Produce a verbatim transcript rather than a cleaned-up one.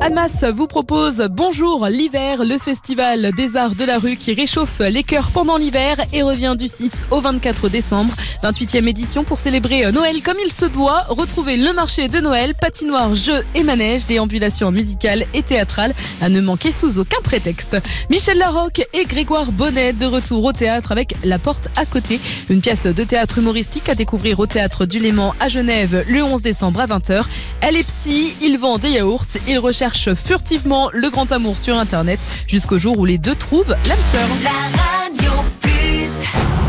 Almas vous propose Bonjour l'hiver, le festival des arts de la rue qui réchauffe les cœurs pendant l'hiver et revient du six au vingt-quatre décembre. vingt-huitième édition pour célébrer Noël comme il se doit. Retrouvez le marché de Noël, patinoire, jeux et manèges, déambulations musicales et théâtrales à ne manquer sous aucun prétexte. Michel Larocque et Grégoire Bonnet de retour au théâtre avec La Porte à côté, une pièce de théâtre humoristique à découvrir au théâtre du Léman à Genève le onze décembre à vingt heures. Elle est psy, il vend des yaourts, il recherche furtivement le grand amour sur internet jusqu'au jour où les deux trouvent l'âme sœur. La radio plus